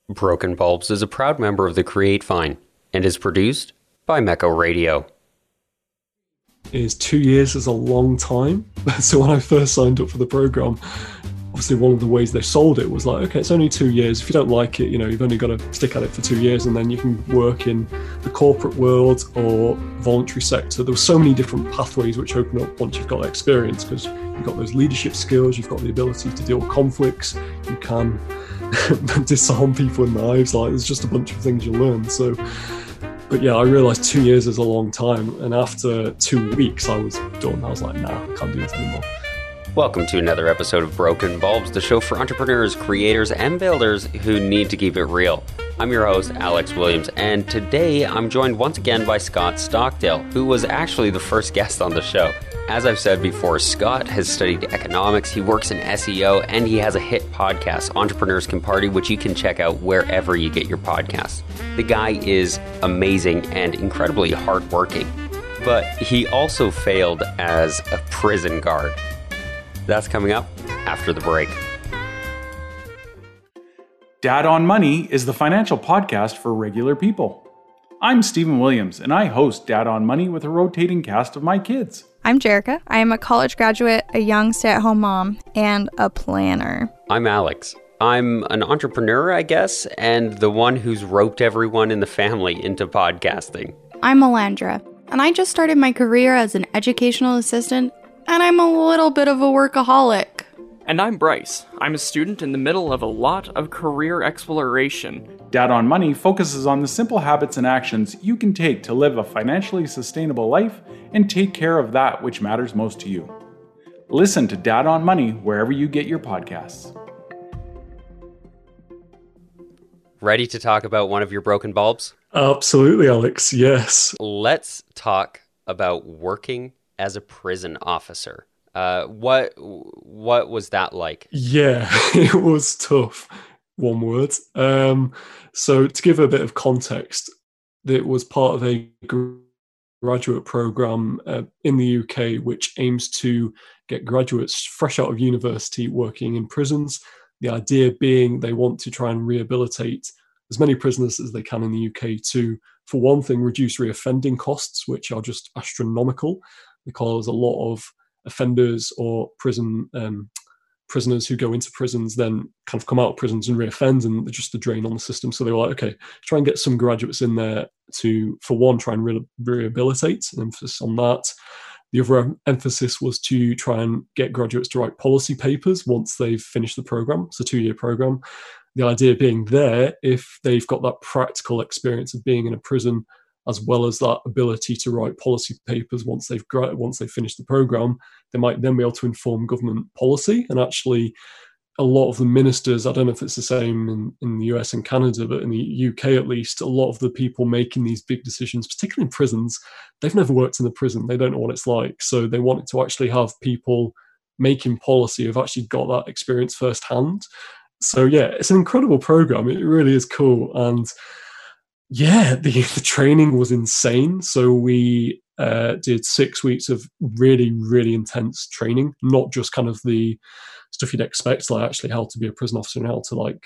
Broken Bulbs is a proud member of the Create Fine and is produced by Mecco Radio. Is 2 years is a long time. So when I first signed up for the program, obviously one of the ways they sold it was like, okay, it's only 2 years. If you don't like it, you've only got to stick at it for 2 years and then you can work in the corporate world or voluntary sector. There were so many different pathways which open up once you've got experience, because you've got those leadership skills, you've got the ability to deal with conflicts, you can disarm people with knives. Like, there's just a bunch of things you learn. So, but yeah, I realised 2 years is a long time, and after 2 weeks I was done. I was like, nah, I can't do this anymore. Welcome to another episode of Broken Bulbs, the show for entrepreneurs, creators, and builders who need to keep it real. I'm your host, Alex Williams, and today I'm joined once again by Scott Stockdale, who was actually the first guest on the show. As I've said before, Scott has studied economics, he works in SEO, and he has a hit podcast, Entrepreneurs Can Party, which you can check out wherever you get your podcasts. The guy is amazing and incredibly hardworking, but he also failed as a prison guard. That's coming up after the break. Dad on Money is the financial podcast for regular people. I'm Stephen Williams, and I host Dad on Money with a rotating cast of my kids. I'm Jerica. I am a college graduate, a young stay-at-home mom, and a planner. I'm Alex. I'm an entrepreneur, I guess, and the one who's roped everyone in the family into podcasting. I'm Melandra, and I just started my career as an educational assistant, and I'm a little bit of a workaholic. And I'm Bryce. I'm a student in the middle of a lot of career exploration. Dad on Money focuses on the simple habits and actions you can take to live a financially sustainable life and take care of that which matters most to you. Listen to Dad on Money wherever you get your podcasts. Ready to talk about one of your broken bulbs? Absolutely, Alex. Yes. Let's talk about working as a prison officer. What was that like? Yeah, it was tough. One word. So to give a bit of context, it was part of a graduate program in the UK, which aims to get graduates fresh out of university working in prisons. The idea being they want to try and rehabilitate as many prisoners as they can in the UK to, for one thing, reduce reoffending costs, which are just astronomical, because a lot of offenders or prisoners who go into prisons then kind of come out of prisons and reoffend, and they're just a drain on the system. So they were like, okay, try and get some graduates in there to, for one, try and rehabilitate, an emphasis on that. The other emphasis was to try and get graduates to write policy papers once they've finished the program. It's a 2-year program. The idea being there, if they've got that practical experience of being in a prison, as well as that ability to write policy papers once they've finished the program, they might then be able to inform government policy. And actually, a lot of the ministers, I don't know if it's the same in the US and Canada, but in the UK at least, a lot of the people making these big decisions, particularly in prisons, they've never worked in a prison. They don't know what it's like. So they wanted to actually have people making policy who've actually got that experience firsthand. So yeah, it's an incredible program. It really is cool. And yeah, the training was insane. So we did 6 weeks of really, really intense training, not just kind of the stuff you'd expect, like actually how to be a prison officer and how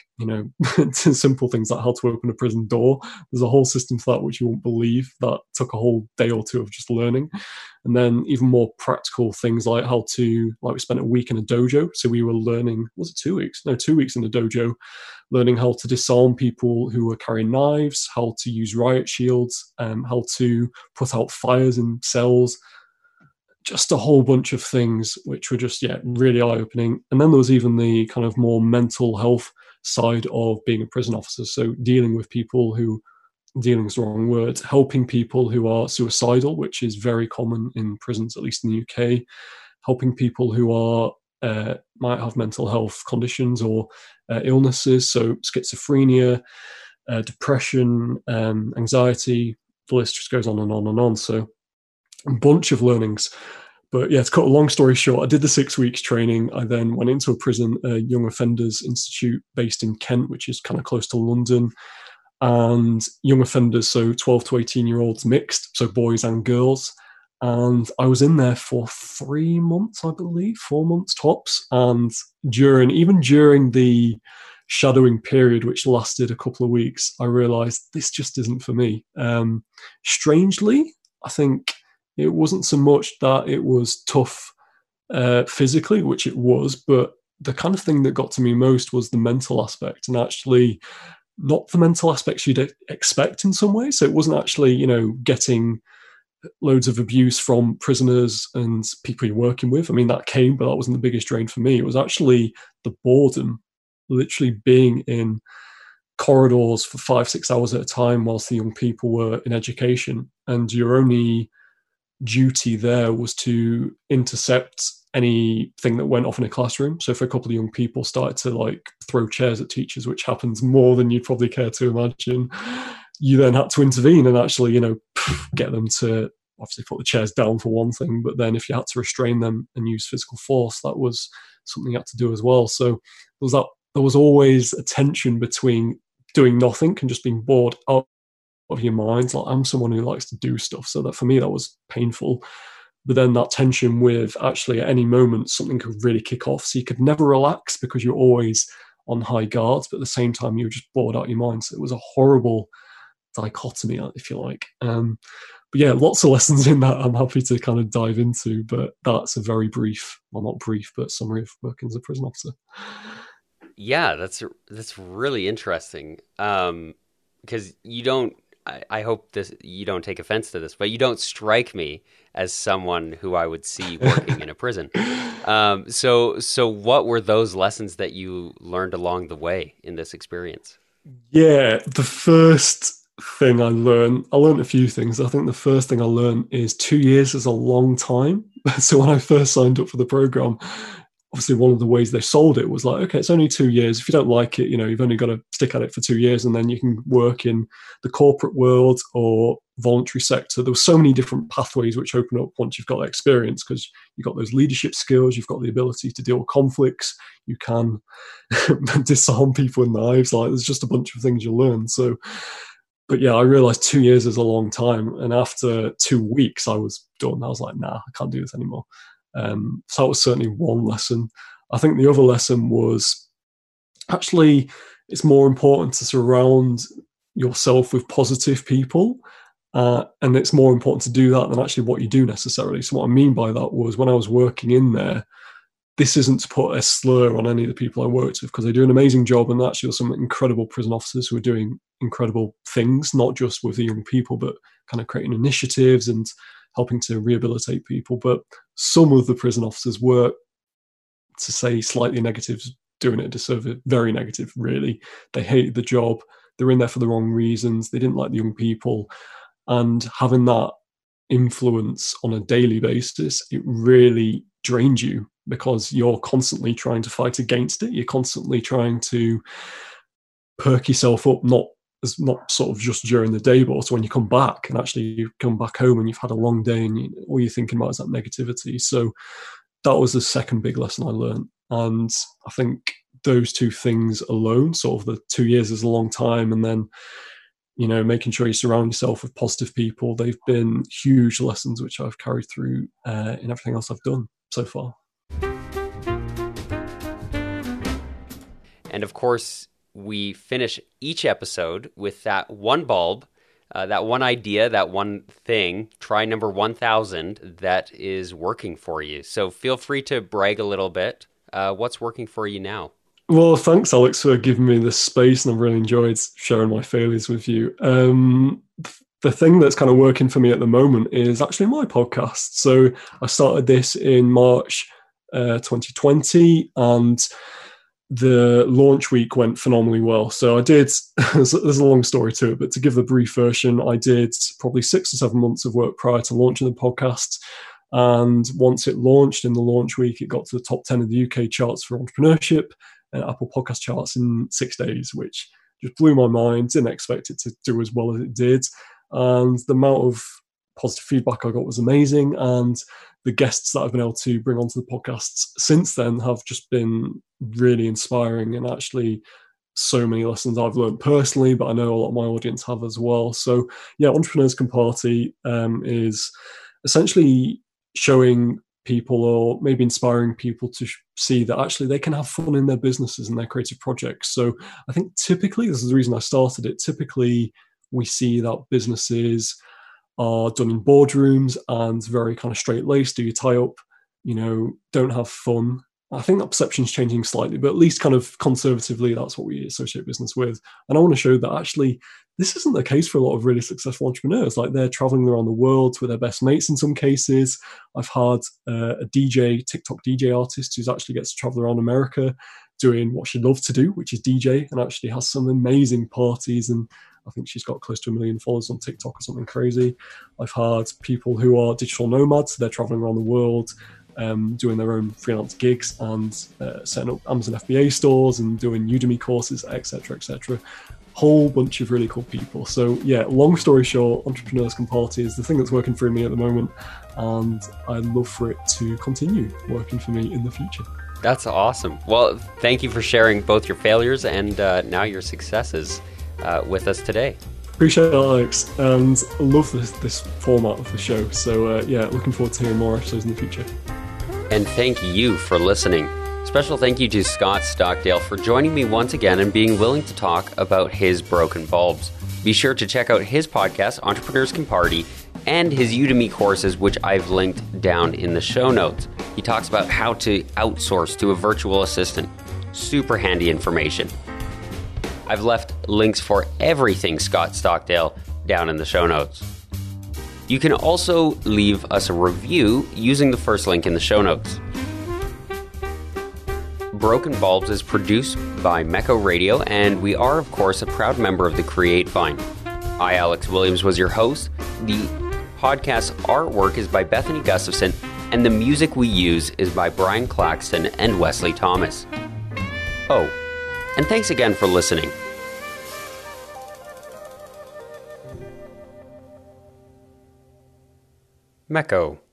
to simple things like how to open a prison door. There's a whole system for that which you won't believe. That took a whole day or two of just learning. And then even more practical things like we spent a week in a dojo. So we were learning, was it 2 weeks? No, 2 weeks in a dojo, learning how to disarm people who were carrying knives, how to use riot shields, how to put out fires in cells, just a whole bunch of things which were just, really eye-opening. And then there was even the kind of more mental health side of being a prison officer. So dealing is the wrong word, helping people who are suicidal, which is very common in prisons, at least in the UK, helping people who are might have mental health conditions or illnesses, so schizophrenia, depression, anxiety, the list just goes on and on and on. So a bunch of learnings. But yeah, to cut a long story short, I did the 6 weeks training. I then went into a prison, a young offenders institute based in Kent, which is kind of close to London. And young offenders, so 12 to 18-year-olds mixed, so boys and girls. And I was in there for 3 months, I believe, 4 months tops. And during the shadowing period, which lasted a couple of weeks, I realized this just isn't for me. Strangely, I think it wasn't so much that it was tough physically, which it was, but the kind of thing that got to me most was the mental aspect, and actually not the mental aspects you'd expect in some ways. So it wasn't actually, getting loads of abuse from prisoners and people you're working with. I mean, that came, but that wasn't the biggest drain for me. It was actually the boredom, literally being in corridors for 5-6 hours at a time whilst the young people were in education, and your only duty there was to intercept anything that went off in a classroom. So if a couple of young people started to throw chairs at teachers, which happens more than you'd probably care to imagine, you then had to intervene and actually, get them to obviously put the chairs down for one thing, but then if you had to restrain them and use physical force, that was something you had to do as well. So there was always a tension between doing nothing and just being bored out of your mind. I'm someone who likes to do stuff, so that for me that was painful. But then that tension with actually at any moment something could really kick off, so you could never relax because you're always on high guard, but at the same time you're just bored out of your mind. So it was a horrible dichotomy, if you like. But yeah, lots of lessons in that I'm happy to kind of dive into, but that's a very brief, well, not brief, but summary of working as a prison officer. Yeah, that's really interesting. Because you don't, I hope you don't take offense to this, but you don't strike me as someone who I would see working in a prison. So what were those lessons that you learned along the way in this experience? Yeah, the first thing I learned a few things. I think the first thing I learned is 2 years is a long time. So when I first signed up for the program, obviously one of the ways they sold it was okay, it's only 2 years. If you don't like it, you've only got to stick at it for 2 years and then you can work in the corporate world or voluntary sector. There were so many different pathways which open up once you've got that experience, because you've got those leadership skills, you've got the ability to deal with conflicts, you can disarm people with knives. There's just a bunch of things you learn. So, but yeah, I realized 2 years is a long time. And after 2 weeks, I was done. I was like, nah, I can't do this anymore. So that was certainly one lesson. I think the other lesson was actually it's more important to surround yourself with positive people. And it's more important to do that than actually what you do necessarily. So what I mean by that was when I was working in there, this isn't to put a slur on any of the people I worked with, because they do an amazing job, and actually there's some incredible prison officers who are doing incredible things, not just with the young people, but kind of creating initiatives and helping to rehabilitate people. But some of the prison officers were, to say slightly negative, doing it a disservice, very negative, really. They hated the job. They're in there for the wrong reasons. They didn't like the young people. And having that influence on a daily basis, it really drained you, because you're constantly trying to fight against it. You're constantly trying to perk yourself up, not sort of just during the day, but also when you come back, and actually you come back home and you've had a long day and all you're thinking about is that negativity. So that was the second big lesson I learned. And I think those two things alone, sort of the 2 years is a long time, and then, making sure you surround yourself with positive people, they've been huge lessons which I've carried through in everything else I've done so far. And of course, we finish each episode with that one bulb, that one idea, that one thing, try number 1000, that is working for you. So feel free to brag a little bit. What's working for you now? Well, thanks, Alex, for giving me this space, and I've really enjoyed sharing my failures with you. The thing that's kind of working for me at the moment is actually my podcast. So I started this in March 2020, and the launch week went phenomenally well. So I did, there's a long story to it, but to give the brief version, I did probably 6 or 7 months of work prior to launching the podcast. And once it launched in the launch week, it got to the top 10 of the UK charts for entrepreneurship and Apple Podcast charts in 6 days, which just blew my mind. Didn't expect it to do as well as it did. And the amount of positive feedback I got was amazing. And the guests that I've been able to bring onto the podcasts since then have just been really inspiring, and actually so many lessons I've learned personally, but I know a lot of my audience have as well. So yeah, Entrepreneurs Can Party is essentially showing people, or maybe inspiring people to see that actually they can have fun in their businesses and their creative projects. So I think typically, this is the reason I started it, typically we see that businesses are done in boardrooms and very kind of straight-laced, do your tie-up, don't have fun. I think that perception's changing slightly, but at least kind of conservatively, that's what we associate business with. And I want to show that actually this isn't the case for a lot of really successful entrepreneurs. Like, they're traveling around the world with their best mates in some cases. I've had a TikTok DJ artist who's actually gets to travel around America doing what she loves to do, which is DJ, and actually has some amazing parties. And I think she's got close to 1 million followers on TikTok or something crazy. I've had people who are digital nomads. They're traveling around the world, doing their own freelance gigs and setting up Amazon FBA stores and doing Udemy courses, etc., etc. Whole bunch of really cool people. So yeah, long story short, Entrepreneurs Can Party is the thing that's working for me at the moment, and I'd love for it to continue working for me in the future. That's awesome. Well, thank you for sharing both your failures and now your successes with us today. Appreciate it, Alex, and I love this format of the show. So yeah, looking forward to hearing more episodes in the future. And thank you for listening. Special thank you to Scott Stockdale for joining me once again and being willing to talk about his broken bulbs. Be sure to check out his podcast, Entrepreneurs Can Party, and his Udemy courses, which I've linked down in the show notes. He talks about how to outsource to a virtual assistant. Super handy information. I've left links for everything Scott Stockdale down in the show notes. You can also leave us a review using the first link in the show notes. Broken Bulbs is produced by Mecco Radio, and we are, of course, a proud member of the Create Vine. I, Alex Williams, was your host. The podcast artwork is by Bethany Gustafson, and the music we use is by Brian Claxton and Wesley Thomas. Oh, and thanks again for listening. Mecco.